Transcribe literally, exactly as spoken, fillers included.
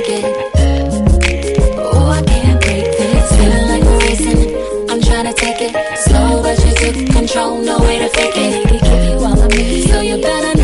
break it. Oh, I can't break this. Feeling like we're racing. I'm trying to take it slow, but you took control. No way to fake it. Keep you on my knees, so you better